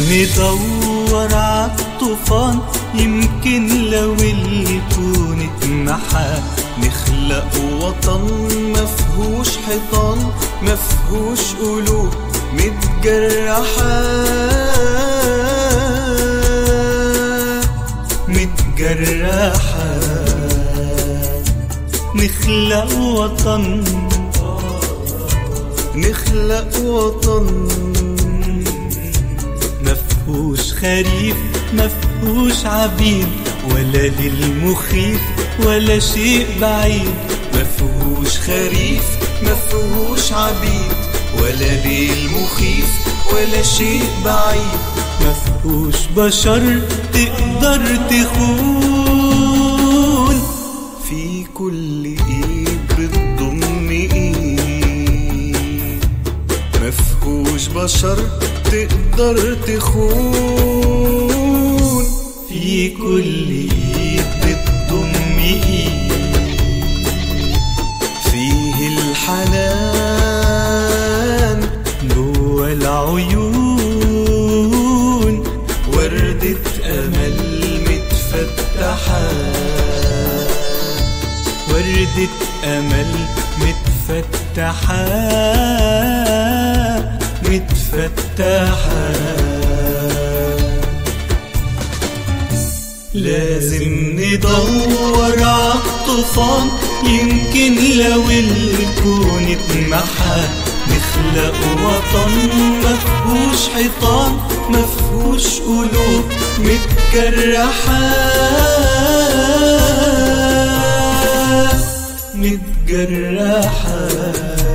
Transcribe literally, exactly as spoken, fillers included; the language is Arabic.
ندور عالطوفان، يمكن لو الكون اتمحى نخلق وطن مفهوش حيطان، مفهوش قلوب متجرحة متجرحة. نخلق وطن نخلق وطن مفهوش خريف مفهوش عبيد، ولا للمخيف ولا شيء بعيد. مفهوش خريف مفهوش عبيد، ولا للمخيف ولا شيء بعيد. مفهوش بشر تقدر تخون، في كل ايد بتضم ايد. مفهوش بشر تقدر تخون، في كل ايد بتضم ايد. فيه الحنان جوا العيون، وردة امل متفتحة، وردة امل متفتحة متفتحة. لازم ندور عالطوفان، يمكن لو الكون اتمحى نخلق وطن مفهوش حيطان، مفهوش قلوب متجرحة متجرحة.